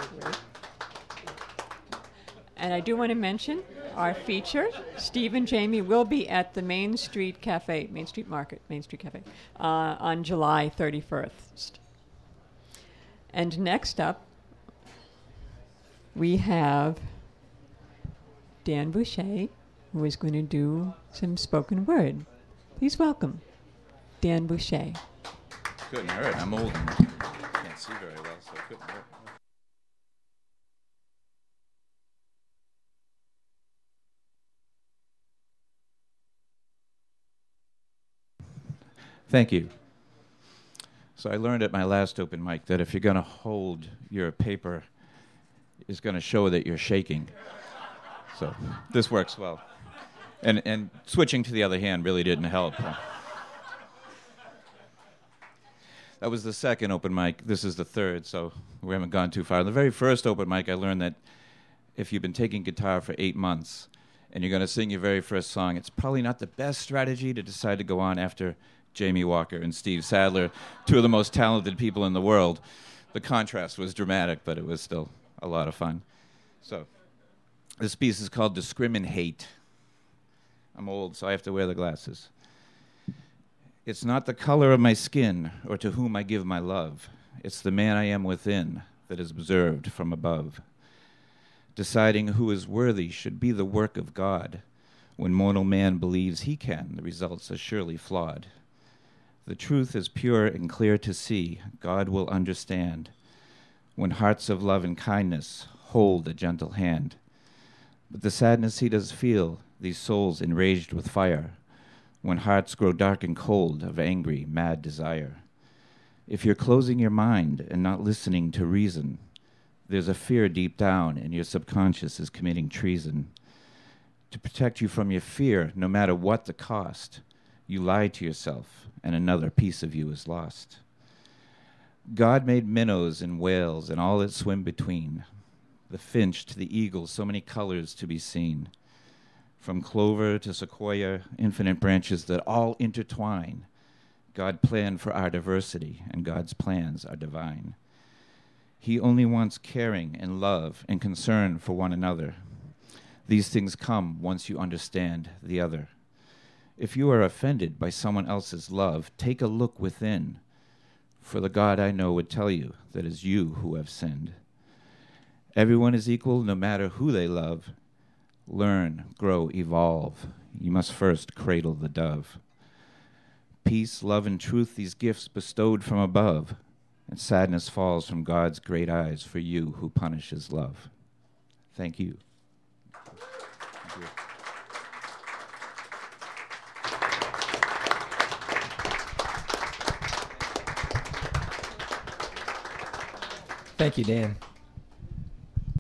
And I do want to mention our feature, Steve and Jamie, will be at the Main Street Cafe, Main Street Market, Main Street Cafe, on July 31st. And next up, we have Dan Boucher, who is going to do some spoken word. Please welcome Dan Boucher. Couldn't hurt. I'm old and can't see very well, so it couldn't hurt. Thank you. So I learned at my last open mic that if you're going to hold your paper, it's going to show that you're shaking. So this works well. And switching to the other hand really didn't help. That was the second open mic. This is the third, so we haven't gone too far. The very first open mic, I learned that if you've been taking guitar for 8 months and you're going to sing your very first song, it's probably not the best strategy to decide to go on after Jamie Walker and Steve Sadler, two of the most talented people in the world. The contrast was dramatic, but it was still a lot of fun. So this piece is called Discriminate. I'm old, so I have to wear the glasses. It's not the color of my skin or to whom I give my love. It's the man I am within that is observed from above. Deciding who is worthy should be the work of God. When mortal man believes he can, the results are surely flawed. The truth is pure and clear to see. God will understand. When hearts of love and kindness hold a gentle hand. But the sadness he does feel, these souls enraged with fire, when hearts grow dark and cold of angry, mad desire. If you're closing your mind and not listening to reason, there's a fear deep down and your subconscious is committing treason. To protect you from your fear, no matter what the cost, you lie to yourself and another piece of you is lost. God made minnows and whales and all that swim between, the finch to the eagle, so many colors to be seen. From clover to sequoia, infinite branches that all intertwine. God planned for our diversity, and God's plans are divine. He only wants caring and love and concern for one another. These things come once you understand the other. If you are offended by someone else's love, take a look within, for the God I know would tell you that it is you who have sinned. Everyone is equal no matter who they love. Learn, grow, evolve. You must first cradle the dove. Peace, love, and truth, these gifts bestowed from above, and sadness falls from God's great eyes for you who punishes love. Thank you. Thank you. Thank you, Dan.